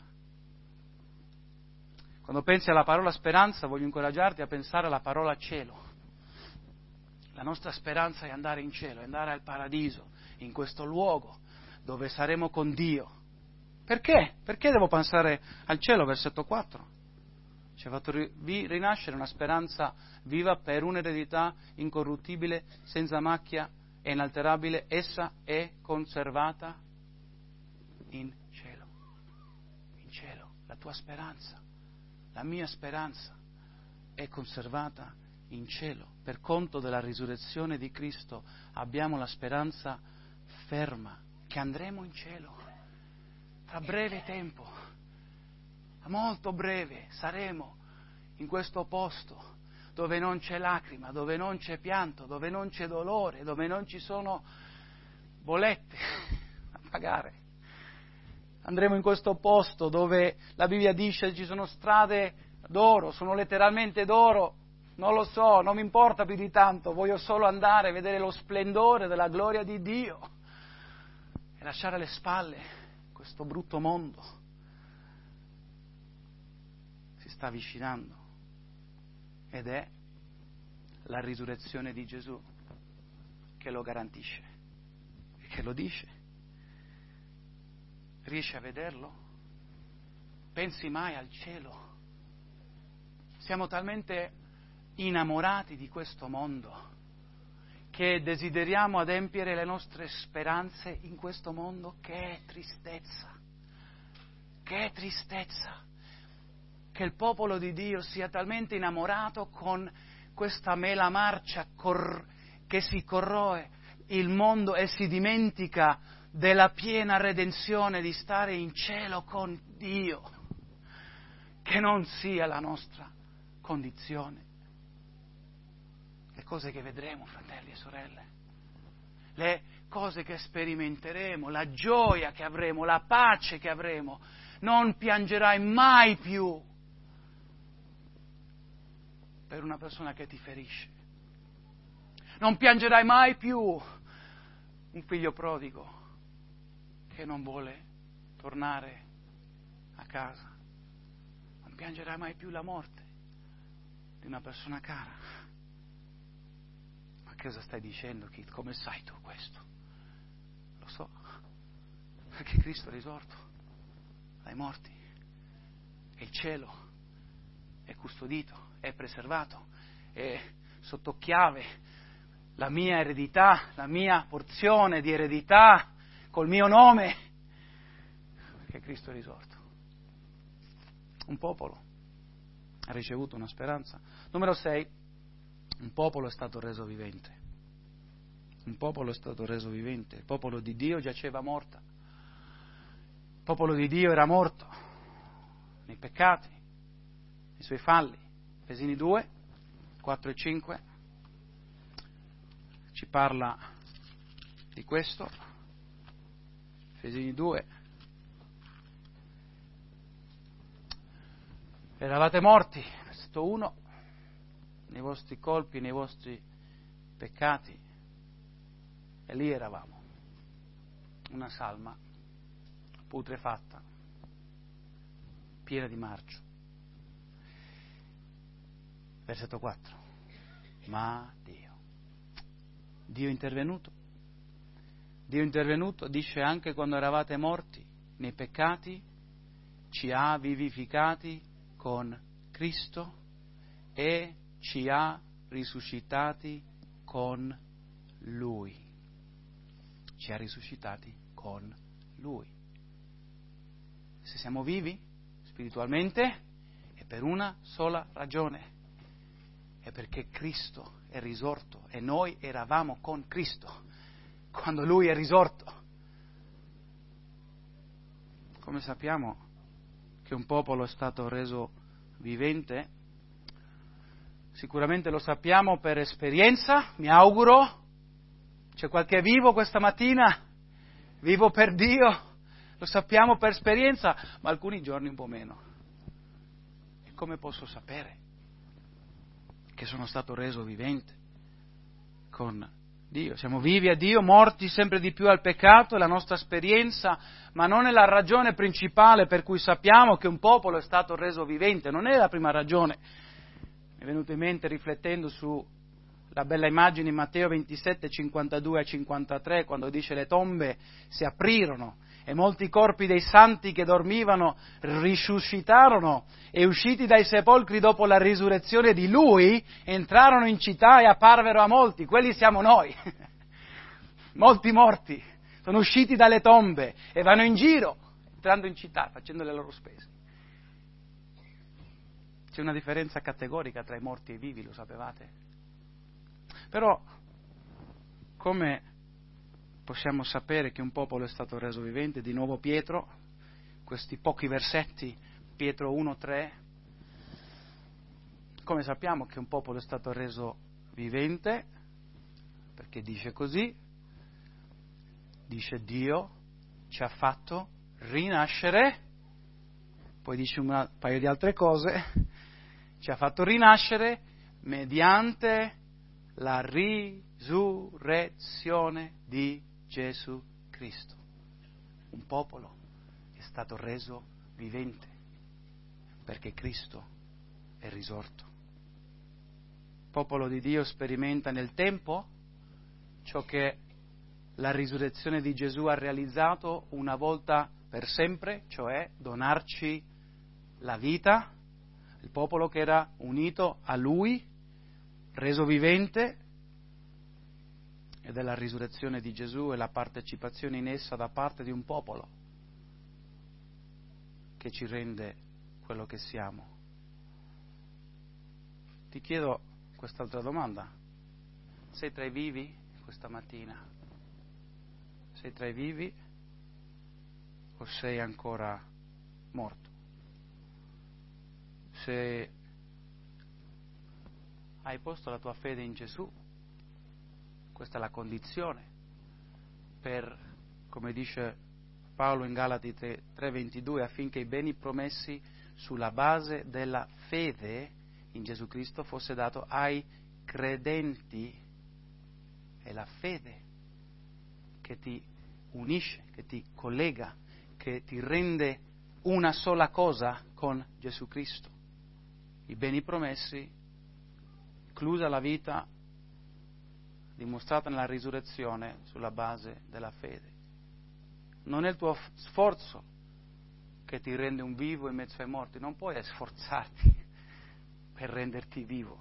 Quando pensi alla parola speranza, voglio incoraggiarti a pensare alla parola cielo. La nostra speranza è andare in cielo, è andare al paradiso, in questo luogo dove saremo con Dio. Perché? Perché devo pensare al cielo? Versetto 4. Ci ha fatto rinascere una speranza viva per un'eredità incorruttibile, senza macchia è inalterabile, essa è conservata in cielo. In cielo, la tua speranza, la mia speranza è conservata in cielo. Per conto della risurrezione di Cristo abbiamo la speranza ferma che andremo in cielo. Tra breve tempo, molto breve, saremo in questo posto dove non c'è lacrima, dove non c'è pianto, dove non c'è dolore, dove non ci sono bollette a pagare. Andremo in questo posto dove la Bibbia dice ci sono strade d'oro, sono letteralmente d'oro, non lo so, non mi importa più di tanto, voglio solo andare a vedere lo splendore della gloria di Dio e lasciare alle spalle questo brutto mondo. Si sta avvicinando. Ed è la risurrezione di Gesù che lo garantisce e che lo dice. Riesci a vederlo? Pensi mai al cielo? Siamo talmente innamorati di questo mondo che desideriamo adempiere le nostre speranze in questo mondo. Che tristezza! Che tristezza! Che il popolo di Dio sia talmente innamorato con questa mela marcia che si corroe il mondo e si dimentica della piena redenzione di stare in cielo con Dio, che non sia la nostra condizione. Le cose che vedremo, fratelli e sorelle, le cose che sperimenteremo, la gioia che avremo, la pace che avremo, non piangerai mai più per una persona che ti ferisce. Non piangerai mai più un figlio prodigo che non vuole tornare a casa. Non piangerai mai più la morte di una persona cara. Ma che cosa stai dicendo, Kit? Come sai tu questo? Lo so, perché Cristo è risorto dai morti e il cielo è custodito, è preservato, è sotto chiave la mia eredità, la mia porzione di eredità col mio nome, perché Cristo è risorto. Un popolo ha ricevuto una speranza. Numero 6, un popolo è stato reso vivente. Un popolo è stato reso vivente. Il popolo di Dio giaceva morta. Il popolo di Dio era morto nei peccati, i suoi falli. Efesini 2, 4 e 5 ci parla di questo. Efesini 2. Eravate morti, versetto 1, nei vostri colpi, nei vostri peccati, e lì eravamo, una salma putrefatta, piena di marcio. Versetto 4. Ma Dio è intervenuto. Dio è intervenuto, dice, anche quando eravate morti nei peccati, ci ha vivificati con Cristo e ci ha risuscitati con Lui. Ci ha risuscitati con Lui. Se siamo vivi spiritualmente è per una sola ragione. È perché Cristo è risorto e noi eravamo con Cristo quando Lui è risorto. Come sappiamo che un popolo è stato reso vivente? Sicuramente lo sappiamo per esperienza, mi auguro. C'è qualche vivo questa mattina? Vivo per Dio? Lo sappiamo per esperienza, ma alcuni giorni un po' meno. E come posso sapere che sono stato reso vivente con Dio? Siamo vivi a Dio, morti sempre di più al peccato, è la nostra esperienza, ma non è la ragione principale per cui sappiamo che un popolo è stato reso vivente, non è la prima ragione. Mi è venuto in mente riflettendo sulla bella immagine in Matteo 27, 52 e 53, quando dice le tombe si aprirono e molti corpi dei santi che dormivano risuscitarono e usciti dai sepolcri dopo la risurrezione di Lui entrarono in città e apparvero a molti. Quelli siamo noi. molti morti sono usciti dalle tombe e vanno in giro, entrando in città, facendo le loro spese. C'è una differenza categorica tra i morti e i vivi, lo sapevate? Però, come possiamo sapere che un popolo è stato reso vivente? Di nuovo Pietro, questi pochi versetti, Pietro 1,3, come sappiamo che un popolo è stato reso vivente? Perché dice così, dice Dio ci ha fatto rinascere, poi dice un paio di altre cose, ci ha fatto rinascere mediante la risurrezione di Gesù Cristo. Un popolo è stato reso vivente perché Cristo è risorto. Il popolo di Dio sperimenta nel tempo ciò che la risurrezione di Gesù ha realizzato una volta per sempre, cioè donarci la vita, il popolo che era unito a Lui, reso vivente, ed è la risurrezione di Gesù e la partecipazione in essa da parte di un popolo che ci rende quello che siamo. Ti chiedo quest'altra domanda. Sei tra i vivi questa mattina? Sei tra i vivi o sei ancora morto? Se hai posto la tua fede in Gesù, questa è la condizione per, come dice Paolo in Galati 3:22, affinché i beni promessi sulla base della fede in Gesù Cristo fosse dato ai credenti. È la fede che ti unisce, che ti collega, che ti rende una sola cosa con Gesù Cristo. I beni promessi, inclusa la vita dimostrata nella risurrezione sulla base della fede. Non è il tuo sforzo che ti rende un vivo in mezzo ai morti, non puoi sforzarti per renderti vivo.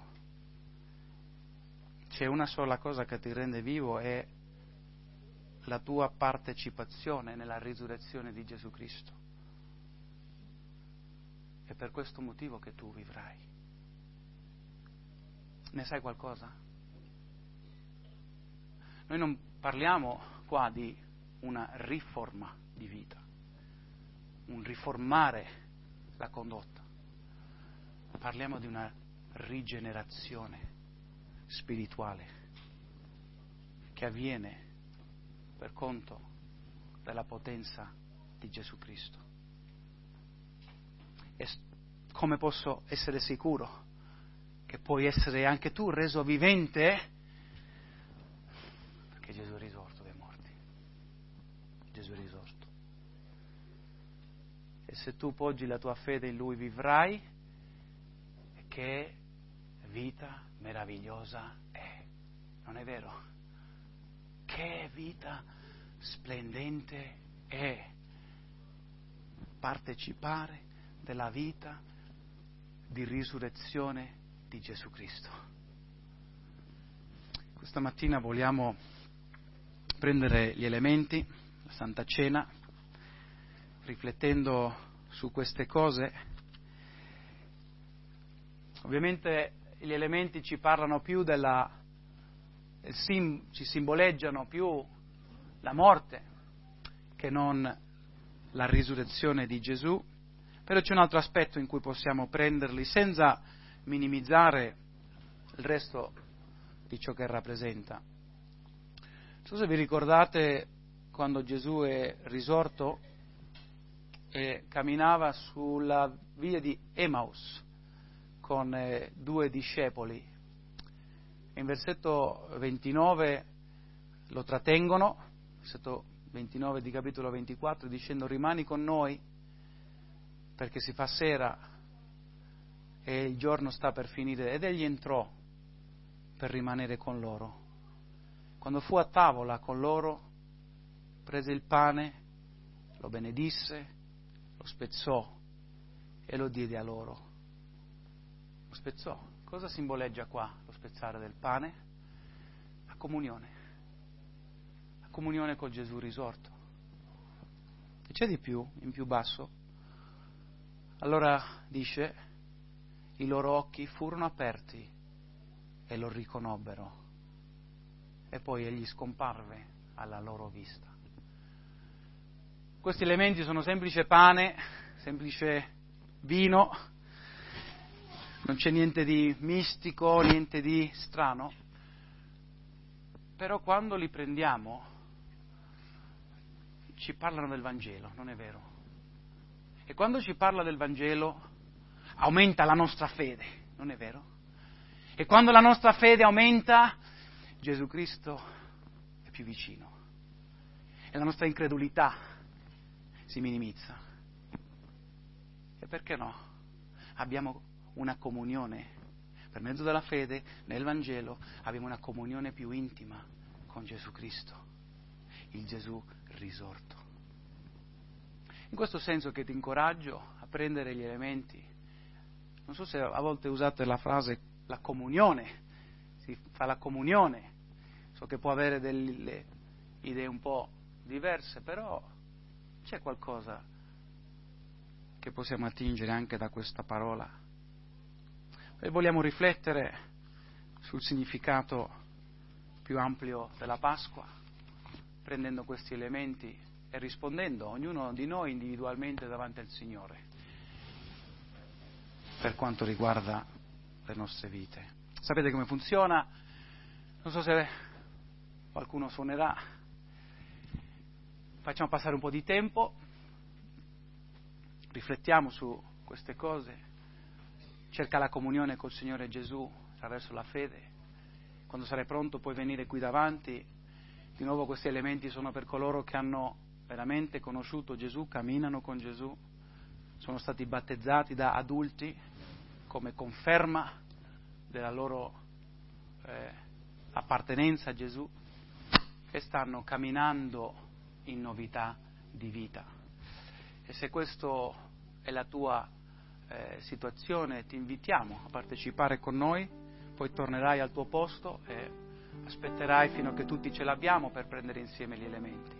C'è una sola cosa che ti rende vivo, è la tua partecipazione nella risurrezione di Gesù Cristo. È per questo motivo che tu vivrai. Ne sai qualcosa? Noi non parliamo qua di una riforma di vita, un riformare la condotta. Parliamo di una rigenerazione spirituale che avviene per conto della potenza di Gesù Cristo. E come posso essere sicuro che puoi essere anche tu reso vivente? Perché Gesù è risorto dai morti. Gesù è risorto. E se tu poggi la tua fede in Lui vivrai, e che vita meravigliosa è. Non è vero? Che vita splendente è partecipare della vita di risurrezione di Gesù Cristo. Questa mattina vogliamo prendere gli elementi, la Santa Cena, riflettendo su queste cose. Ovviamente gli elementi ci parlano più ci simboleggiano più la morte che non la risurrezione di Gesù, però c'è un altro aspetto in cui possiamo prenderli senza minimizzare il resto di ciò che rappresenta. Non so se vi ricordate quando Gesù è risorto e camminava sulla via di Emmaus con due discepoli. In versetto 29 lo trattengono, versetto 29 di capitolo 24, dicendo: rimani con noi perché si fa sera e il giorno sta per finire. Ed egli entrò per rimanere con loro. Quando fu a tavola con loro, prese il pane, lo benedisse, lo spezzò e lo diede a loro. Lo spezzò. Cosa simboleggia qua lo spezzare del pane? La comunione comunione col Gesù risorto. E c'è di più, in più basso. Allora dice, i loro occhi furono aperti e lo riconobbero. E poi egli scomparve alla loro vista. Questi elementi sono semplice pane, semplice vino, non c'è niente di mistico, niente di strano, però quando li prendiamo ci parlano del Vangelo, non è vero? E quando ci parla del Vangelo aumenta la nostra fede, non è vero? E quando la nostra fede aumenta, Gesù Cristo è più vicino e la nostra incredulità si minimizza. E perché no? Abbiamo una comunione, per mezzo della fede, nel Vangelo, abbiamo una comunione più intima con Gesù Cristo, il Gesù risorto. In questo senso che ti incoraggio a prendere gli elementi, non so se a volte usate la frase la comunione, si fa la comunione, so che può avere delle idee un po' diverse, però c'è qualcosa che possiamo attingere anche da questa parola. E vogliamo riflettere sul significato più ampio della Pasqua, prendendo questi elementi e rispondendo ognuno di noi individualmente davanti al Signore per quanto riguarda le nostre vite. Sapete come funziona? Non so se qualcuno suonerà. Facciamo passare un po' di tempo, riflettiamo su queste cose, cerca la comunione col Signore Gesù attraverso la fede. Quando sarai pronto puoi venire qui davanti. Di nuovo questi elementi sono per coloro che hanno veramente conosciuto Gesù, camminano con Gesù, sono stati battezzati da adulti come conferma della loro appartenenza a Gesù e stanno camminando in novità di vita. E se questa è la tua situazione, ti invitiamo a partecipare con noi, poi tornerai al tuo posto e aspetterai fino a che tutti ce l'abbiamo per prendere insieme gli elementi.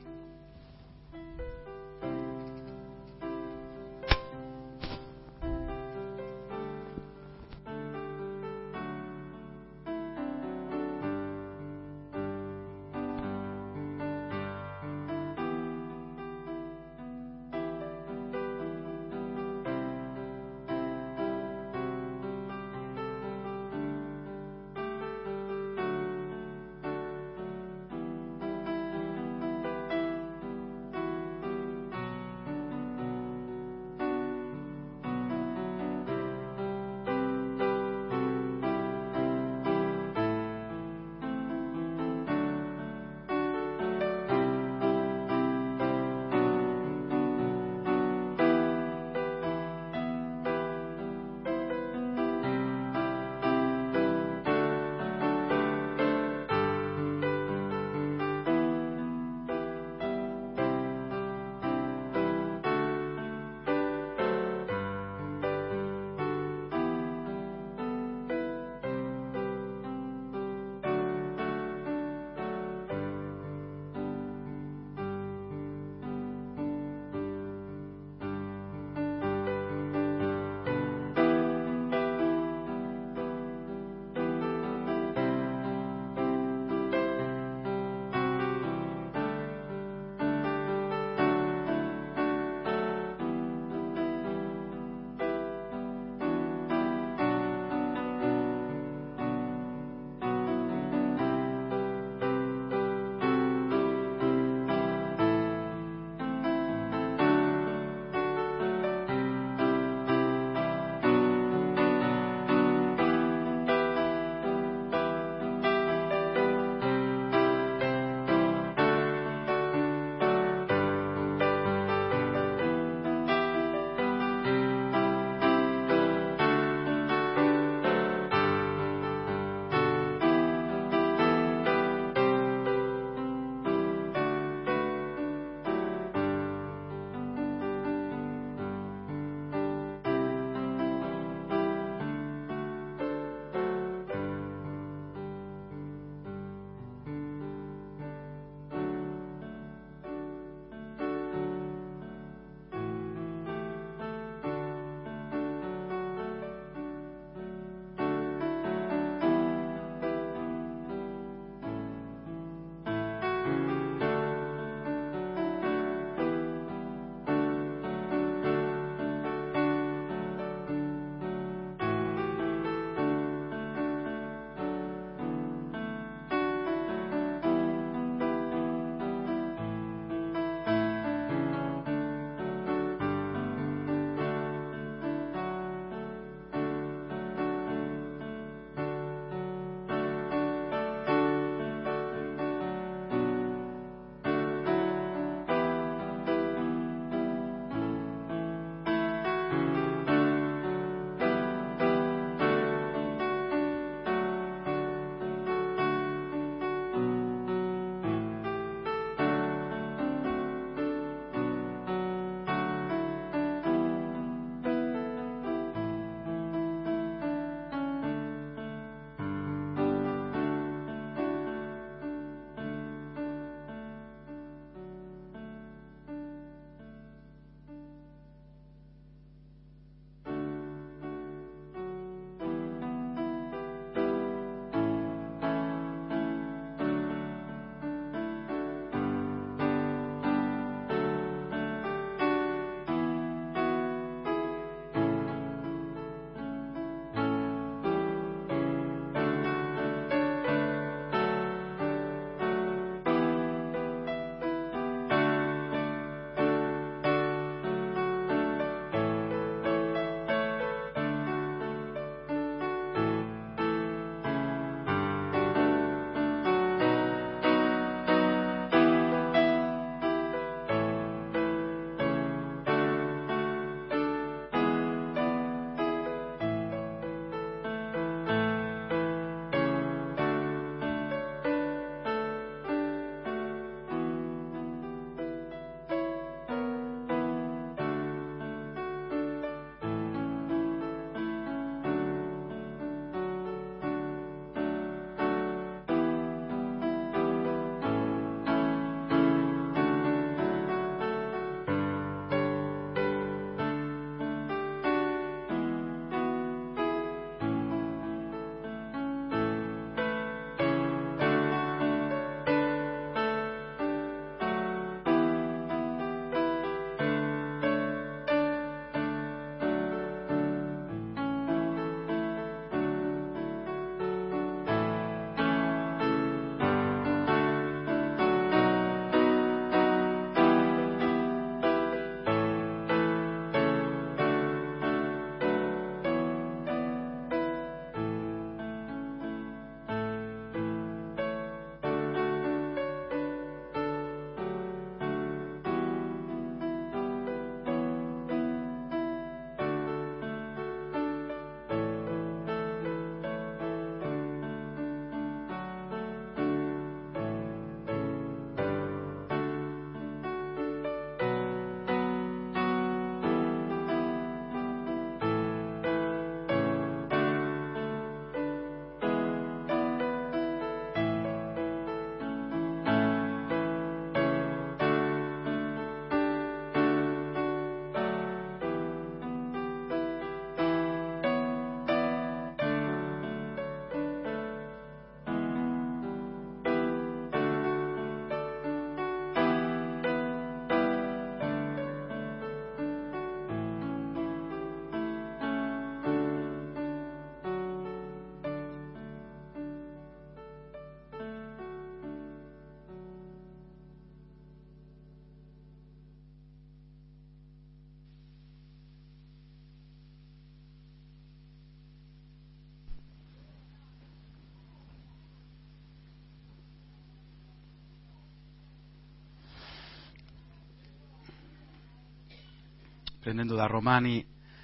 prendendo da Romani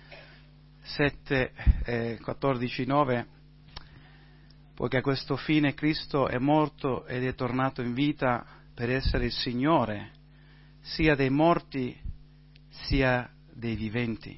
7, 14, 9, poiché a questo fine Cristo è morto ed è tornato in vita per essere il Signore, sia dei morti sia dei viventi.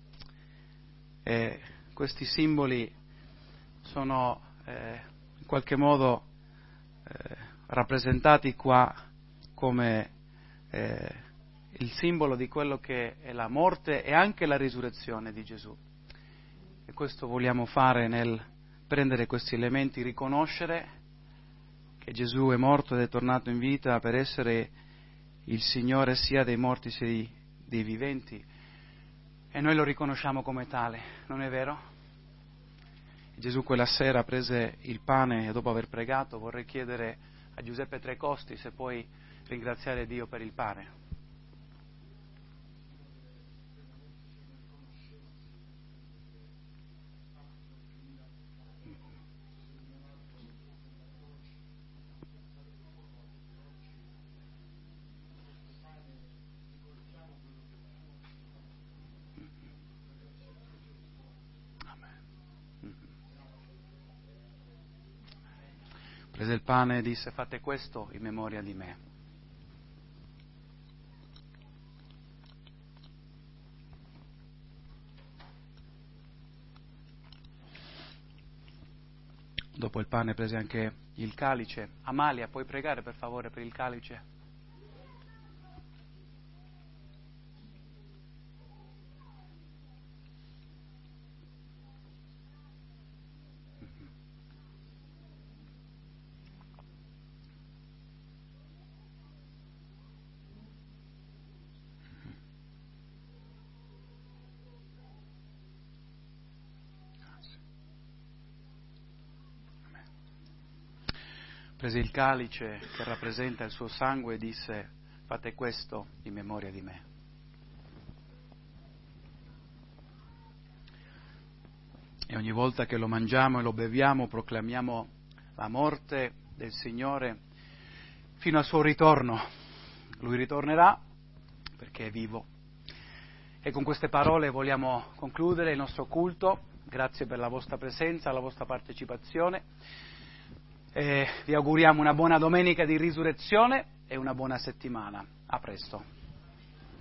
E questi simboli sono in qualche modo rappresentati qua come il simbolo di quello che è la morte e anche la risurrezione di Gesù. E questo vogliamo fare nel prendere questi elementi, riconoscere che Gesù è morto ed è tornato in vita per essere il Signore sia dei morti sia dei viventi, e noi lo riconosciamo come tale, non è vero? Gesù quella sera prese il pane e dopo aver pregato vorrei chiedere a Giuseppe Trecosti se puoi ringraziare Dio per il pane. Prese il pane e disse: fate questo in memoria di me. Dopo il pane prese anche il calice. Amalia, puoi pregare per favore per il calice? Prese il calice che rappresenta il suo sangue e disse: fate questo in memoria di me. E ogni volta che lo mangiamo e lo beviamo proclamiamo la morte del Signore fino al suo ritorno. Lui ritornerà perché è vivo. E con queste parole vogliamo concludere il nostro culto. Grazie per la vostra presenza, la vostra partecipazione. Vi auguriamo una buona domenica di risurrezione e una buona settimana. A presto.